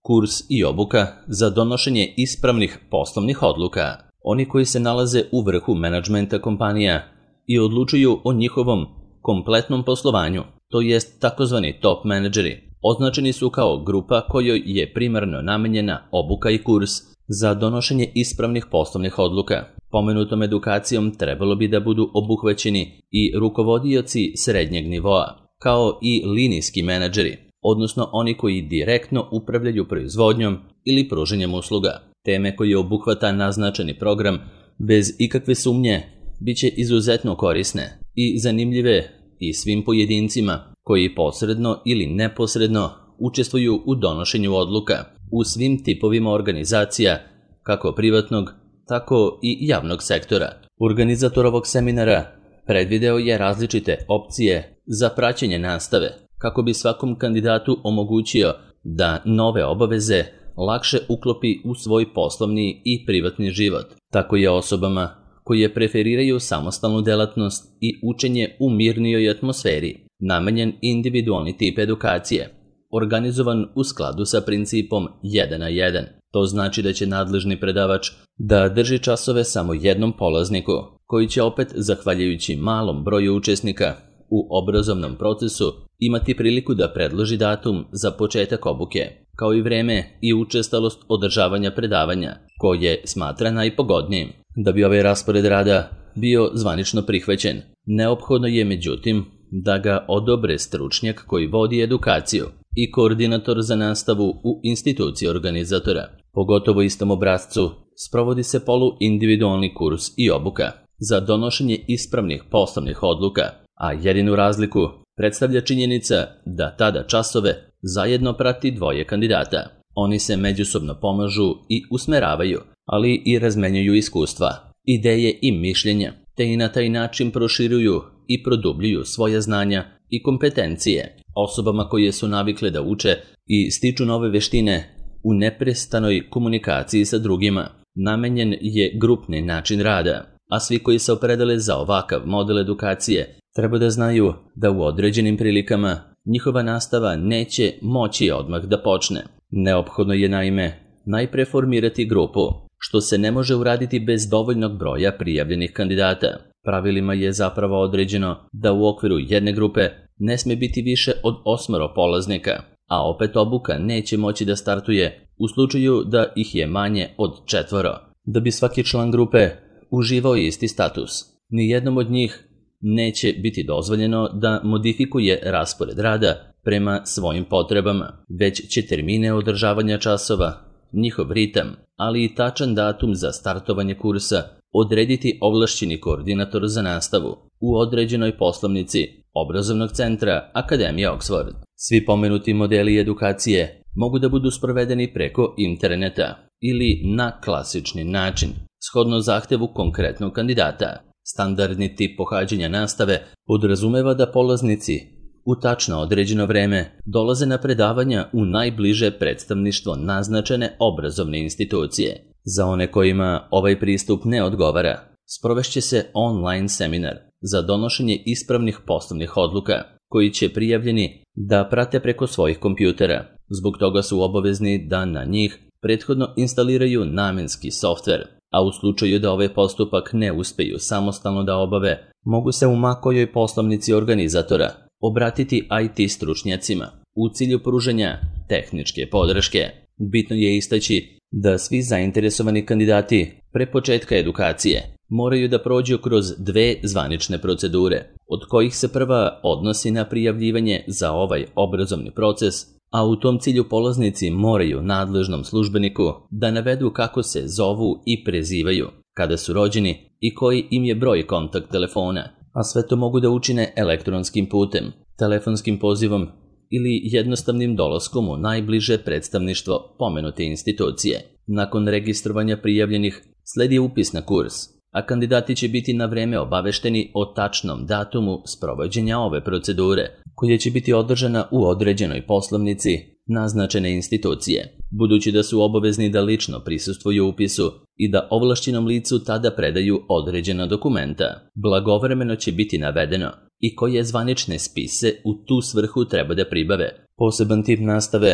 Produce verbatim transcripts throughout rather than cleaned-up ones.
kurs i obuka za donošenje ispravnih poslovnih odluka. Oni koji se nalaze u vrhu menadžmenta kompanija i odlučuju o njihovom kompletnom poslovanju, to jest takozvani top menadžeri, označeni su kao grupa kojoj je primarno namenjena obuka i kurs za donošenje ispravnih poslovnih odluka. Pomenutom edukacijom trebalo bi da budu obuhvaćeni i rukovodioci srednjeg nivoa, kao i linijski menadžeri, odnosno oni koji direktno upravljaju proizvodnjom ili pruženjem usluga. Teme koje obuhvata naznačeni program, bez ikakve sumnje, bit će izuzetno korisne i zanimljive i svim pojedincima koji posredno ili neposredno učestvuju u donošenju odluka u svim tipovima organizacija, kako privatnog, tako i javnog sektora. Organizator ovog seminara predvideo je različite opcije za praćenje nastave, kako bi svakom kandidatu omogućio da nove obaveze lakše uklopi u svoj poslovni i privatni život. Tako je osobama koje preferiraju samostalnu delatnost i učenje u mirnijoj atmosferi namenjen individualni tip edukacije, organizovan u skladu sa principom jedan na jedan. To znači da će nadležni predavač da drži časove samo jednom polazniku, koji će opet, zahvaljujući malom broju učesnika u obrazovnom procesu, imati priliku da predloži datum za početak obuke, kao i vreme i učestalost održavanja predavanja, koje smatra najpogodnijim. Da bi ovaj raspored rada bio zvanično prihvaćen, neophodno je međutim da ga odobre stručnjak koji vodi edukaciju i koordinator za nastavu u instituciji organizatora. Po gotovo istom obrascu sprovodi se poluindividualni kurs i obuka za donošenje ispravnih poslovnih odluka, a jedinu razliku predstavlja činjenica da tada časove zajedno prati dvoje kandidata. Oni se međusobno pomažu i usmeravaju, ali i razmenjuju iskustva, ideje i mišljenja, te i na taj način proširuju i produbljuju svoja znanja i kompetencije. Osobama koje su navikle da uče i stiču nove veštine u neprestanoj komunikaciji sa drugima namenjen je grupni način rada, a svi koji se opredele za ovakav model edukacije treba da znaju da u određenim prilikama njihova nastava neće moći odmah da počne. Neophodno je naime najpre formirati grupu, što se ne može uraditi bez dovoljnog broja prijavljenih kandidata. Pravilima je zapravo određeno da u okviru jedne grupe ne sme biti više od osmoro polaznika, a opet obuka neće moći da startuje u slučaju da ih je manje od četvoro. Da bi svaki član grupe uživao isti status, nijednom od njih neće biti dozvoljeno da modifikuje raspored rada prema svojim potrebama, već će termine održavanja časova, njihov ritam, ali i tačan datum za startovanje kursa odrediti ovlašćeni koordinator za nastavu u određenoj poslovnici obrazovnog centra Akademije Oxford. Svi pomenuti modeli edukacije mogu da budu sprovedeni preko interneta ili na klasični način, shodno zahtevu konkretnog kandidata. Standardni tip pohađanja nastave podrazumeva da polaznici u tačno određeno vreme dolaze na predavanja u najbliže predstavništvo naznačene obrazovne institucije. Za one kojima ovaj pristup ne odgovara, sprovešće se online seminar za donošenje ispravnih poslovnih odluka, koji će prijavljeni da prate preko svojih kompjutera. Zbog toga su obavezni da na njih prethodno instaliraju namenski softver, a u slučaju da ovaj postupak ne uspeju samostalno da obave, mogu se u ma kojoj poslovnici organizatora obratiti I T stručnjacima u cilju pružanja tehničke podrške. Bitno je istaći da svi zainteresovani kandidati pre početka edukacije moraju da prođu kroz dve zvanične procedure, od kojih se prva odnosi na prijavljivanje za ovaj obrazovni proces, a u tom cilju polaznici moraju nadležnom službeniku da navedu kako se zovu i prezivaju, kada su rođeni i koji im je broj kontakt telefona, a sve to mogu da učine elektronskim putem, telefonskim pozivom ili jednostavnim dolaskom u najbliže predstavništvo pomenute institucije. Nakon registrovanja prijavljenih sledi upis na kurs, a kandidati će biti na vreme obavešteni o tačnom datumu sprovođenja ove procedure, koja će biti održana u određenoj poslovnici naznačene institucije. Budući da su obavezni da lično prisustvuju upisu i da ovlašćenom licu tada predaju određena dokumenta, blagovremeno će biti navedeno i koje zvanične spise u tu svrhu treba da pribave. Poseban tip nastave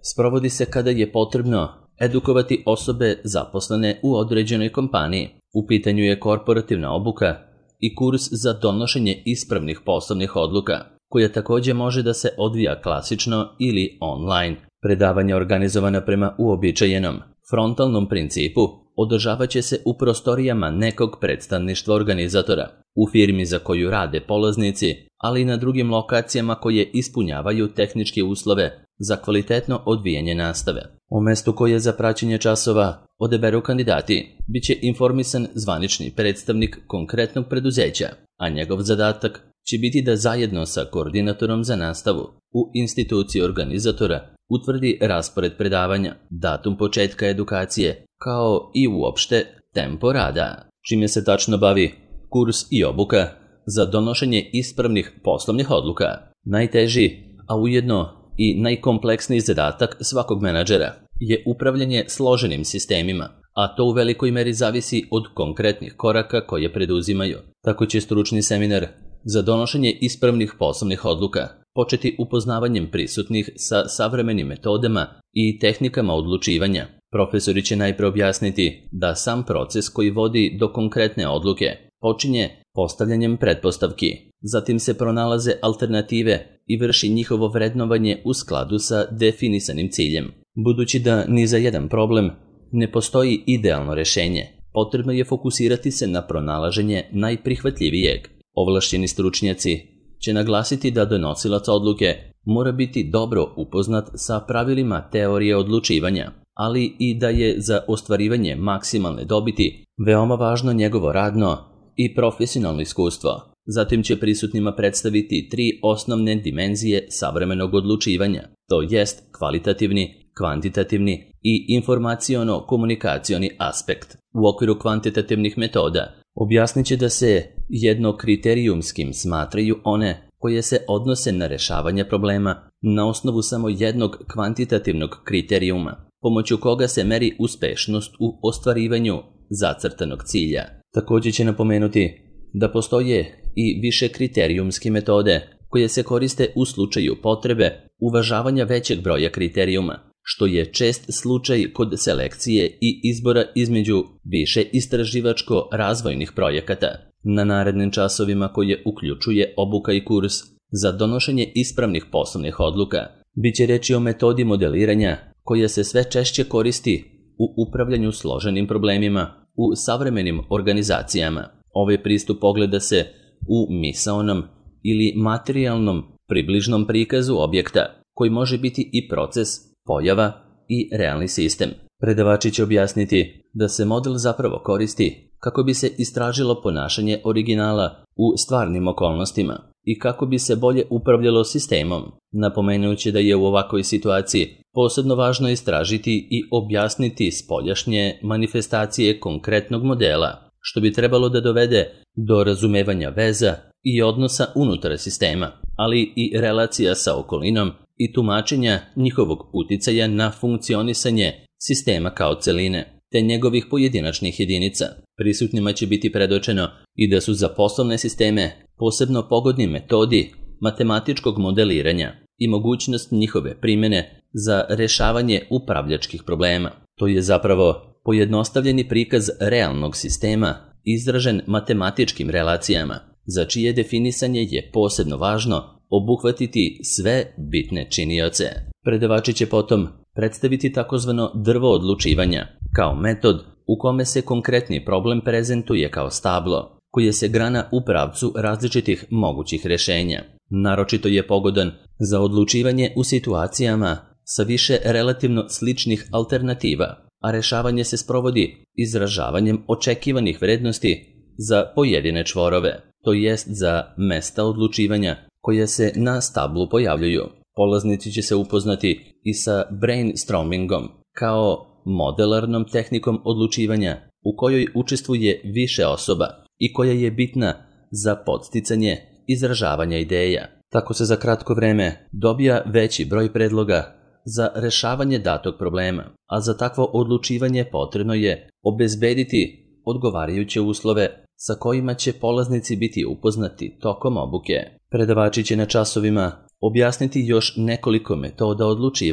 sprovodi se kada je potrebno edukovati osobe zaposlene u određenoj kompaniji. U pitanju je korporativna obuka i kurs za donošenje ispravnih poslovnih odluka, koja također može da se odvija klasično ili online. Predavanja organizovana prema uobičajenom frontalnom principu održavat će se u prostorijama nekog predstavništva organizatora, u firmi za koju rade polaznici, ali i na drugim lokacijama koje ispunjavaju tehničke uslove za kvalitetno odvijanje nastave. O mestu koje za praćenje časova odaberu kandidati bit će informisan zvanični predstavnik konkretnog preduzeća, a njegov zadatak će biti da zajedno sa koordinatorom za nastavu u instituciji organizatora utvrdi raspored predavanja, datum početka edukacije, kao i uopšte tempo rada, čime se tačno bavi kurs i obuka za donošenje ispravnih poslovnih odluka. Najteži, a ujedno i najkompleksniji zadatak svakog menadžera je upravljanje složenim sistemima, a to u velikoj meri zavisi od konkretnih koraka koje preduzimaju. Tako će stručni seminar za donošenje ispravnih poslovnih odluka početi upoznavanjem prisutnih sa savremenim metodama i tehnikama odlučivanja. Profesori će najpre objasniti da sam proces koji vodi do konkretne odluke počinje postavljanjem pretpostavki, zatim se pronalaze alternative i vrši njihovo vrednovanje u skladu sa definisanim ciljem. Budući da ni za jedan problem ne postoji idealno rešenje, potrebno je fokusirati se na pronalaženje najprihvatljivijeg. Ovlašćeni stručnjaci će naglasiti da donosilac odluke mora biti dobro upoznat sa pravilima teorije odlučivanja, ali i da je za ostvarivanje maksimalne dobiti veoma važno njegovo radno i profesionalno iskustvo. Zatim će prisutnima predstaviti tri osnovne dimenzije savremenog odlučivanja, to jest kvalitativni, kvantitativni i informaciono-komunikacioni aspekt. U okviru kvantitativnih metoda objasnit će da se jednokriterijumskim smatraju one koje se odnose na rešavanje problema na osnovu samo jednog kvantitativnog kriterijuma, pomoću koga se meri uspešnost u ostvarivanju zacrtanog cilja. Također će napomenuti da postoje i više kriterijumske metode koje se koriste u slučaju potrebe uvažavanja većeg broja kriterijuma, što je čest slučaj kod selekcije i izbora između više istraživačko-razvojnih projekata. Na narednim časovima koje uključuje obuka i kurs za donošenje ispravnih poslovnih odluka, bit će reči o metodi modeliranja koja se sve češće koristi u upravljanju složenim problemima u savremenim organizacijama. Ovaj pristup ogleda se u misaonom ili materijalnom približnom prikazu objekta, koji može biti i proces, pojava i realni sistem. Predavači će objasniti da se model zapravo koristi kako bi se istražilo ponašanje originala u stvarnim okolnostima i kako bi se bolje upravljalo sistemom, napomenujući da je u ovakvoj situaciji posebno važno istražiti i objasniti spoljašnje manifestacije konkretnog modela, što bi trebalo da dovede do razumevanja veza i odnosa unutar sistema, ali i relacija sa okolinom i tumačenja njihovog uticaja na funkcionisanje sistema kao celine, te njegovih pojedinačnih jedinica. Prisutnima će biti predočeno i da su za poslovne sisteme posebno pogodni metodi matematičkog modeliranja i mogućnost njihove primjene za rešavanje upravljačkih problema. To je zapravo pojednostavljeni prikaz realnog sistema izražen matematičkim relacijama, za čije definisanje je posebno važno obuhvatiti sve bitne činioce. Predavači će potom predstaviti takozvano drvo odlučivanja kao metod u kome se konkretni problem prezentuje kao stablo, koje se grana u pravcu različitih mogućih rešenja. Naročito je pogodan za odlučivanje u situacijama sa više relativno sličnih alternativa, a rešavanje se sprovodi izražavanjem očekivanih vrednosti za pojedine čvorove, to jest za mesta odlučivanja koje se na stablu pojavljuju. Polaznici će se upoznati i sa brainstormingom kao modelarnom tehnikom odlučivanja u kojoj učestvuje više osoba i koja je bitna za podsticanje izražavanja ideja. Tako se za kratko vreme dobija veći broj predloga za rešavanje datog problema, a za takvo odlučivanje potrebno je obezbediti odgovarajuće uslove sa kojima će polaznici biti upoznati tokom obuke. Predavači će na časovima objasniti još nekoliko metoda odlučivanja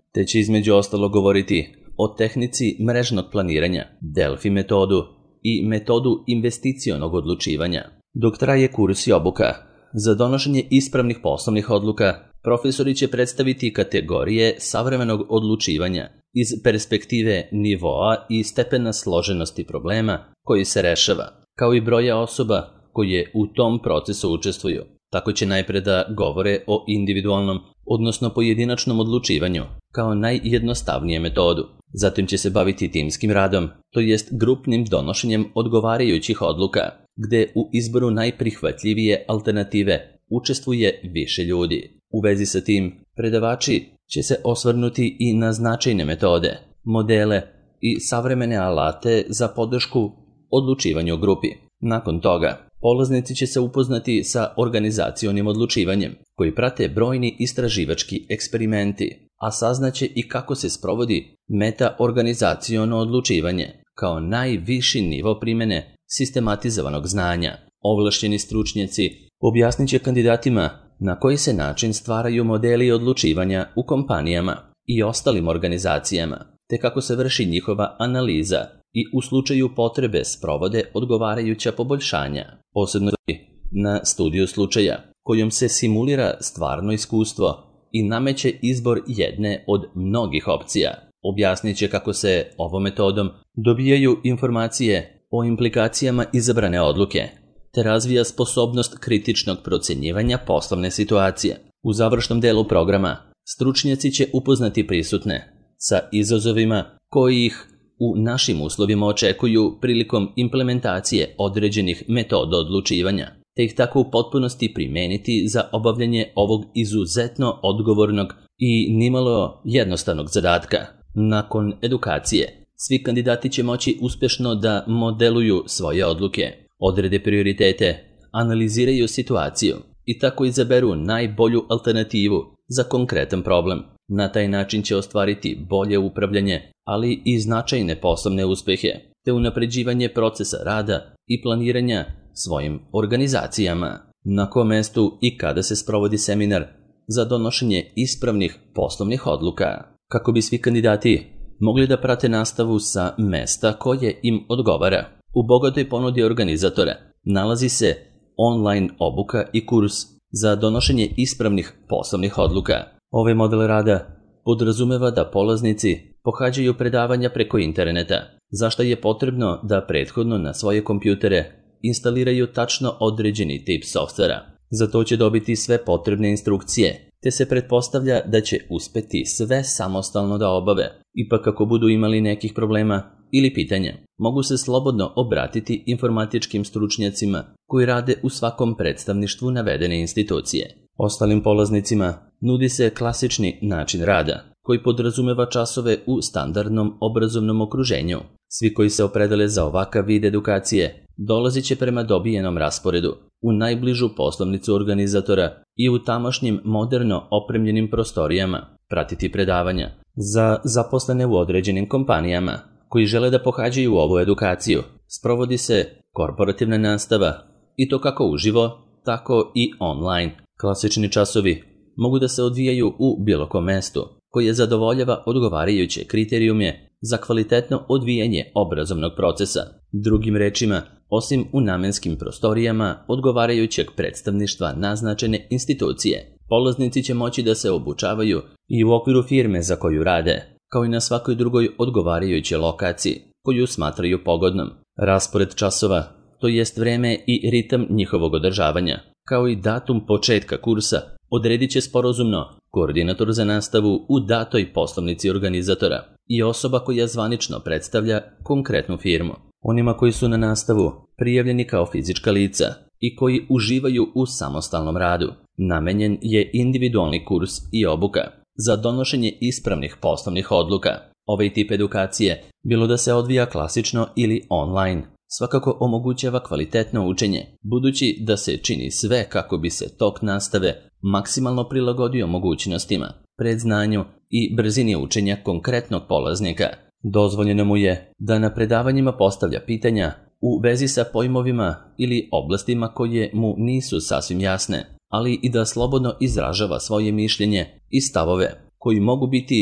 te će između ostalo govoriti o tehnici mrežnog planiranja, Delfi metodu i metodu investicionog odlučivanja. Dok traje kurs i obuka, za donošenje ispravnih poslovnih odluka, profesori će predstaviti kategorije savremenog odlučivanja iz perspektive nivoa i stepena složenosti problema koji se rešava, kao i broja osoba koje u tom procesu učestvuju. Tako će najpre da govore o individualnom, odnosno pojedinačnom odlučivanju, kao najjednostavnije metodu. Zatim će se baviti timskim radom, to jest grupnim donošenjem odgovarajućih odluka, gde u izboru najprihvatljivije alternative učestvuje više ljudi. U vezi sa tim, predavači će se osvrnuti i na značajne metode, modele i savremene alate za podršku odlučivanju u grupi. Nakon toga, polaznici će se upoznati sa organizacionim odlučivanjem, koji prate brojni istraživački eksperimenti, a saznaće i kako se sprovodi meta-organizaciono odlučivanje, kao najviši nivo primene sistematizovanog znanja. Ovlašćeni stručnjaci objasnit će kandidatima na koji se način stvaraju modeli odlučivanja u kompanijama i ostalim organizacijama, te kako se vrši njihova analiza i u slučaju potrebe sprovode odgovarajuća poboljšanja, posebno na studiju slučaja, kojom se simulira stvarno iskustvo i nameće izbor jedne od mnogih opcija. Objasnit će kako se ovom metodom dobijaju informacije o implikacijama izabrane odluke, te razvija sposobnost kritičnog procjenjivanja poslovne situacije. U završnom delu programa stručnjaci će upoznati prisutne sa izazovima koji ih u našim uslovima očekuju prilikom implementacije određenih metoda odlučivanja, te ih tako u potpunosti primeniti za obavljanje ovog izuzetno odgovornog i nimalo jednostavnog zadatka. Nakon edukacije, svi kandidati će moći uspešno da modeluju svoje odluke, odrede prioritete, analiziraju situaciju i tako izaberu najbolju alternativu za konkretan problem. Na taj način će ostvariti bolje upravljanje, ali i značajne poslovne uspehe, te unapređivanje procesa rada i planiranja svojim organizacijama. Na kom mestu i kada se sprovodi seminar za donošenje ispravnih poslovnih odluka, kako bi svi kandidati mogli da prate nastavu sa mesta koje im odgovara. U bogatoj ponudi organizatora nalazi se online obuka i kurs za donošenje ispravnih poslovnih odluka. Ovaj model rada podrazumeva da polaznici pohađaju predavanja preko interneta, za što je potrebno da prethodno na svoje kompjutere instaliraju tačno određeni tip softvera. Za to će dobiti sve potrebne instrukcije, te se pretpostavlja da će uspeti sve samostalno da obave. Ipak ako budu imali nekih problema ili pitanja, mogu se slobodno obratiti informatičkim stručnjacima koji rade u svakom predstavništvu navedene institucije. Ostalim polaznicima nudi se klasični način rada, koji podrazumeva časove u standardnom obrazovnom okruženju. Svi koji se opredele za ovakav vid edukacije dolazit će prema dobijenom rasporedu u najbližu poslovnicu organizatora i u tamošnjim moderno opremljenim prostorijama pratiti predavanja. Za zaposlene u određenim kompanijama koji žele da pohađaju ovu edukaciju, sprovodi se korporativna nastava i to kako uživo, tako i online. Klasični časovi mogu da se odvijaju u bilo kom mestu koje zadovoljava odgovarajuće kriterijume za kvalitetno odvijanje obrazovnog procesa. Drugim rečima, osim u namenskim prostorijama odgovarajućeg predstavništva naznačene institucije, polaznici će moći da se obučavaju i u okviru firme za koju rade, kao i na svakoj drugoj odgovarajućoj lokaciji koju smatraju pogodnom. Raspored časova, to jest vreme i ritam njihovog održavanja, kao i datum početka kursa, odredit će sporazumno koordinator za nastavu u datoj poslovnici organizatora i osoba koja zvanično predstavlja konkretnu firmu. Onima koji su na nastavu prijavljeni kao fizička lica i koji uživaju u samostalnom radu, namenjen je individualni kurs i obuka za donošenje ispravnih poslovnih odluka. Ovaj tip edukacije, bilo da se odvija klasično ili online, svakako omogućava kvalitetno učenje, budući da se čini sve kako bi se tok nastave maksimalno prilagodio mogućnostima, predznanju i brzini učenja konkretnog polaznika. Dozvoljeno mu je da na predavanjima postavlja pitanja u vezi sa pojmovima ili oblastima koje mu nisu sasvim jasne, ali i da slobodno izražava svoje mišljenje i stavove koji mogu biti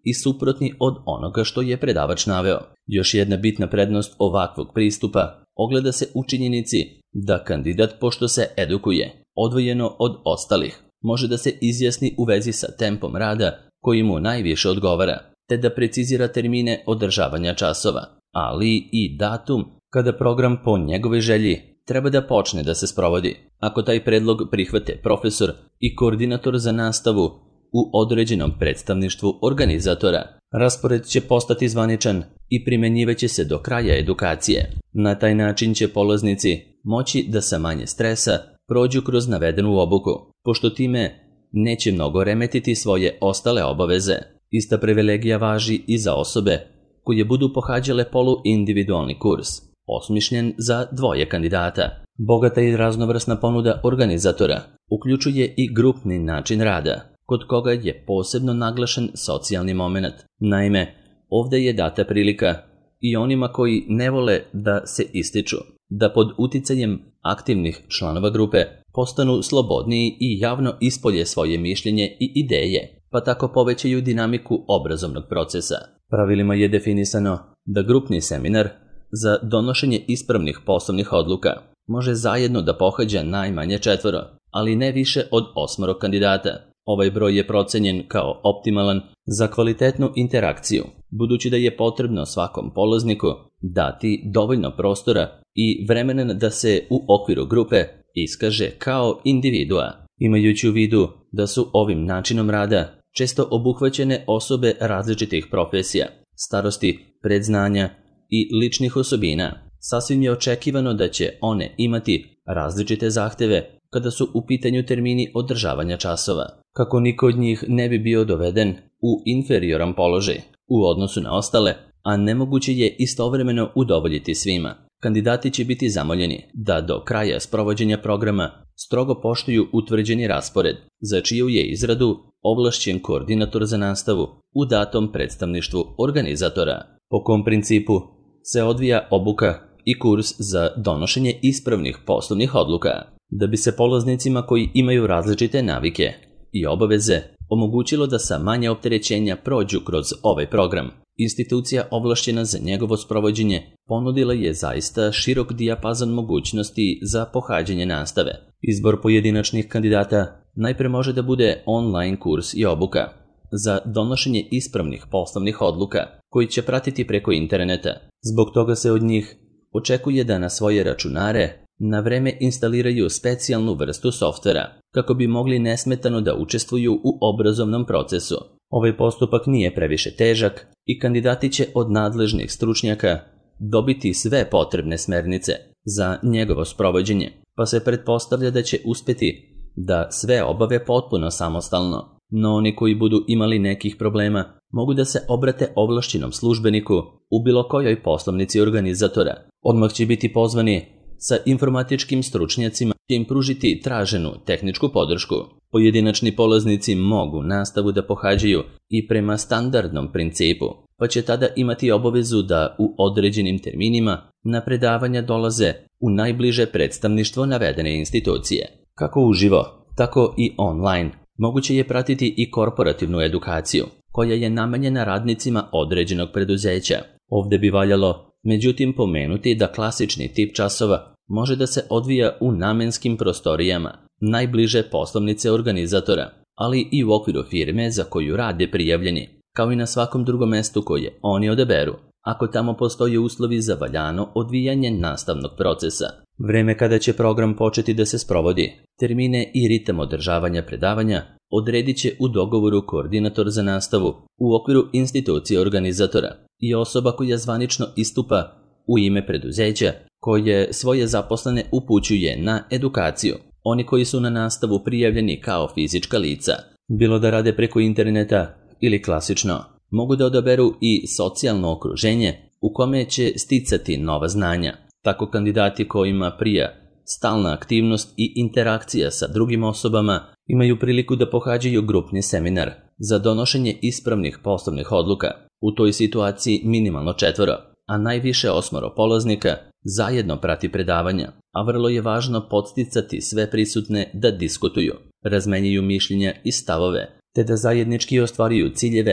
i suprotni od onoga što je predavač naveo. Još jedna bitna prednost ovakvog pristupa ogleda se u činjenici da kandidat, pošto se edukuje odvojeno od ostalih, može da se izjasni u vezi sa tempom rada koji mu najviše odgovara, te da precizira termine održavanja časova, ali i datum kada program po njegovoj želji treba da počne da se sprovodi. Ako taj predlog prihvate profesor i koordinator za nastavu u određenom predstavništvu organizatora, raspored će postati zvaničan i primenjivaće se do kraja edukacije. Na taj način će polaznici moći da sa manje stresa prođu kroz navedenu obuku, pošto time neće mnogo remetiti svoje ostale obaveze. Ista privilegija važi i za osobe koje budu pohađale poluindividualni kurs, osmišljen za dvoje kandidata. Bogata i raznovrsna ponuda organizatora uključuje i grupni način rada, kod koga je posebno naglašen socijalni moment. Naime, ovde je data prilika i onima koji ne vole da se ističu, da pod uticajem aktivnih članova grupe postanu slobodniji i javno ispolje svoje mišljenje i ideje, pa tako povećaju dinamiku obrazovnog procesa. Pravilima je definisano da grupni seminar za donošenje ispravnih poslovnih odluka može zajedno da pohađa najmanje četvoro, ali ne više od osmoro kandidata. Ovaj broj je procenjen kao optimalan za kvalitetnu interakciju, budući da je potrebno svakom polazniku dati dovoljno prostora i vremena da se u okviru grupe iskaže kao individua, imajući u vidu da su ovim načinom rada često obuhvaćene osobe različitih profesija, starosti, predznanja i ličnih osobina. Sasvim je očekivano da će one imati različite zahteve kada su u pitanju termini održavanja časova, kako niko od njih ne bi bio doveden u inferioran položaj u odnosu na ostale, a nemoguće je istovremeno udovoljiti svima. Kandidati će biti zamoljeni da do kraja sprovođenja programa strogo poštuju utvrđeni raspored, za čiju je izradu ovlašćen koordinator za nastavu u datom predstavništvu organizatora. Po kom principu se odvija obuka i kurs za donošenje ispravnih poslovnih odluka, da bi se polaznicima koji imaju različite navike i obaveze omogućilo da sa manje opterećenja prođu kroz ovaj program. Institucija ovlašćena za njegovo sprovođenje ponudila je zaista širok dijapazon mogućnosti za pohađanje nastave. Izbor pojedinačnih kandidata najpre može da bude online kurs i obuka za donošenje ispravnih poslovnih odluka koji će pratiti preko interneta. Zbog toga se od njih očekuje da na svoje računare na vreme instaliraju specijalnu vrstu softvera kako bi mogli nesmetano da učestvuju u obrazovnom procesu. Ovaj postupak nije previše težak i kandidati će od nadležnih stručnjaka dobiti sve potrebne smernice za njegovo sprovođenje, pa se pretpostavlja da će uspeti da sve obave potpuno samostalno. No oni koji budu imali nekih problema mogu da se obrate ovlašćenom službeniku u bilo kojoj poslovnici organizatora. Odmah će biti pozvani sa informatičkim stručnjacima će im pružiti traženu tehničku podršku. Pojedinačni polaznici mogu nastavu da pohađaju i prema standardnom principu, pa će tada imati obavezu da u određenim terminima na predavanja dolaze u najbliže predstavništvo navedene institucije. Kako uživo, tako i online. Moguće je pratiti i korporativnu edukaciju, koja je namenjena radnicima određenog preduzeća. Ovde bi valjalo, međutim, pomenuti da klasični tip časova može da se odvija u namenskim prostorijama najbliže poslovnice organizatora, ali i u okviru firme za koju rade prijavljeni, kao i na svakom drugom mestu koje oni odaberu, ako tamo postoje uslovi za valjano odvijanje nastavnog procesa. Vreme kada će program početi da se sprovodi, termine i ritam održavanja predavanja odredit će u dogovoru koordinator za nastavu u okviru institucije organizatora i osoba koja zvanično istupa u ime preduzeća koje svoje zaposlene upućuje na edukaciju. Oni koji su na nastavu prijavljeni kao fizička lica, bilo da rade preko interneta ili klasično, mogu da odaberu i socijalno okruženje u kome će sticati nova znanja. Tako kandidati kojima prija stalna aktivnost i interakcija sa drugim osobama imaju priliku da pohađaju grupni seminar za donošenje ispravnih poslovnih odluka. U toj situaciji minimalno četvoro, a najviše osmoro polaznika zajedno prati predavanja, a vrlo je važno podsticati sve prisutne da diskutuju, razmenjuju mišljenja i stavove, te da zajednički ostvaruju ciljeve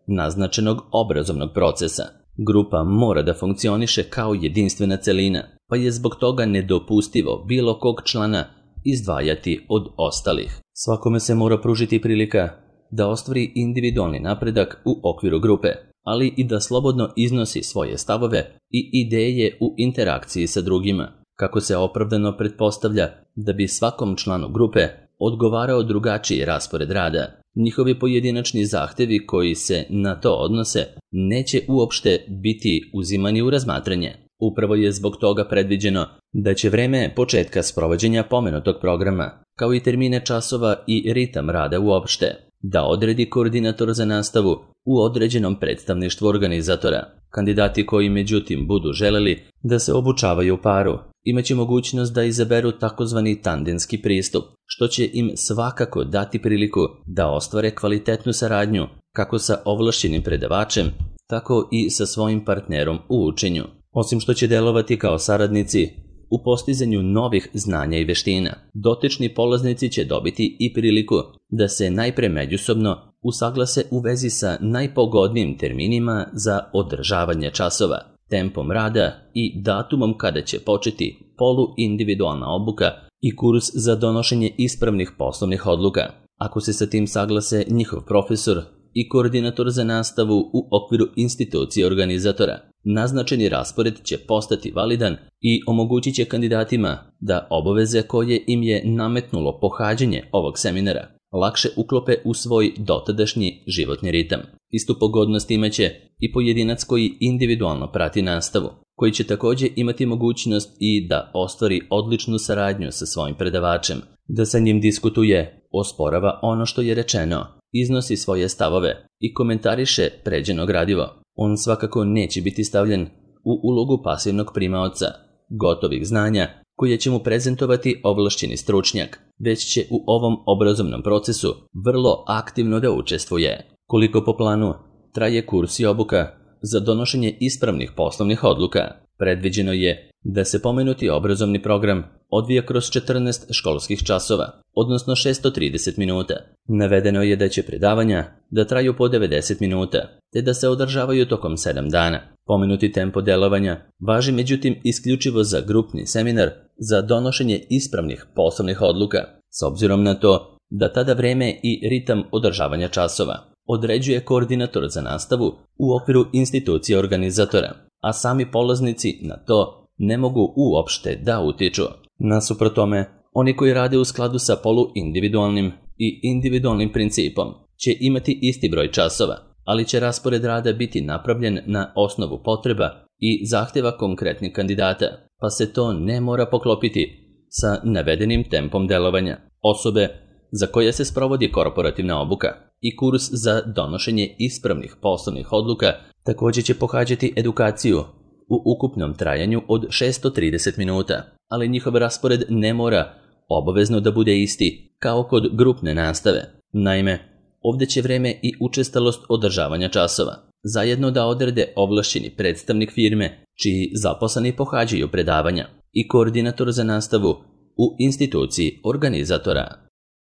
naznačenog obrazovnog procesa. Grupa mora da funkcioniše kao jedinstvena celina, pa je zbog toga nedopustivo bilo kog člana izdvajati od ostalih. Svakome se mora pružiti prilika da ostvari individualni napredak u okviru grupe, ali i da slobodno iznosi svoje stavove i ideje u interakciji sa drugima, kako se opravdano pretpostavlja da bi svakom članu grupe odgovarao drugačiji raspored rada. Njihovi pojedinačni zahtevi koji se na to odnose neće uopšte biti uzimani u razmatranje. Upravo je zbog toga predviđeno da će vreme početka sprovođenja pomenutog programa, kao i termine časova i ritam rada uopšte, da odredi koordinator za nastavu u određenom predstavništvu organizatora. Kandidati koji međutim budu želeli da se obučavaju u paru, imaće mogućnost da izaberu takozvani tandemski pristup, što će im svakako dati priliku da ostvare kvalitetnu saradnju kako sa ovlašćenim predavačem, tako i sa svojim partnerom u učenju. Osim što će delovati kao saradnici u postizanju novih znanja i veština, dotični polaznici će dobiti i priliku da se najpre međusobno usaglase u vezi sa najpogodnijim terminima za održavanje časova, tempom rada i datumom kada će početi poluindividualna obuka i kurs za donošenje ispravnih poslovnih odluka. Ako se sa tim saglase njihov profesor i koordinator za nastavu u okviru institucije organizatora, naznačeni raspored će postati validan i omogućit će kandidatima da obaveze koje im je nametnulo pohađanje ovog seminara lakše uklope u svoj dotadašnji životni ritam. Istu pogodnost imaće i pojedinac koji individualno prati nastavu, koji će također imati mogućnost i da ostvari odličnu saradnju sa svojim predavačem, da sa njim diskutuje, osporava ono što je rečeno, iznosi svoje stavove i komentariše pređeno gradivo. On svakako neće biti stavljen u ulogu pasivnog primaoca gotovih znanja koje će mu prezentovati ovlašćeni stručnjak, već će u ovom obrazovnom procesu vrlo aktivno da učestvuje. Koliko po planu traje kurs i obuka za donošenje ispravnih poslovnih odluka? Predviđeno je da se pomenuti obrazovni program odvija kroz četrnaest školskih časova, odnosno šesto trideset minuta. Navedeno je da će predavanja da traju po devedeset minuta, te da se održavaju tokom sedam dana. Pomenuti tempo delovanja važi međutim isključivo za grupni seminar za donošenje ispravnih poslovnih odluka, s obzirom na to da tada vreme i ritam održavanja časova određuje koordinator za nastavu u okviru institucije organizatora, a sami polaznici na to ne mogu uopšte da utiču. Nasuprot tome, oni koji rade u skladu sa poluindividualnim i individualnim principom će imati isti broj časova, ali će raspored rada biti napravljen na osnovu potreba i zahtjeva konkretnih kandidata, pa se to ne mora poklopiti sa navedenim tempom delovanja. Osobe za koje se sprovodi korporativna obuka i kurs za donošenje ispravnih poslovnih odluka također će pohađati edukaciju u ukupnom trajanju od šesto trideset minuta, ali njihov raspored ne mora obavezno da bude isti kao kod grupne nastave. Naime, ovdje će vreme i učestalost održavanja časova zajedno da odrede ovlašćeni predstavnik firme čiji zaposleni pohađaju predavanja i koordinator za nastavu u instituciji organizatora.